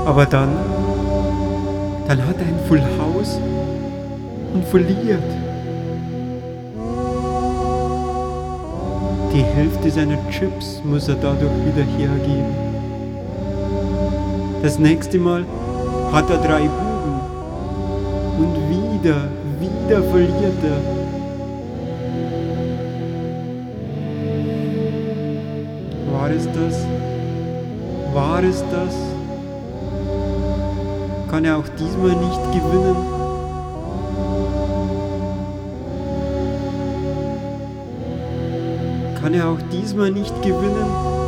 Aber dann hat er ein Full House und verliert. Die Hälfte seiner Chips muss er dadurch wieder hergeben. Das nächste Mal hat er 3 Buben. Und wieder verliert er. War es das? War es das? Kann er auch diesmal nicht gewinnen? Kann er auch diesmal nicht gewinnen?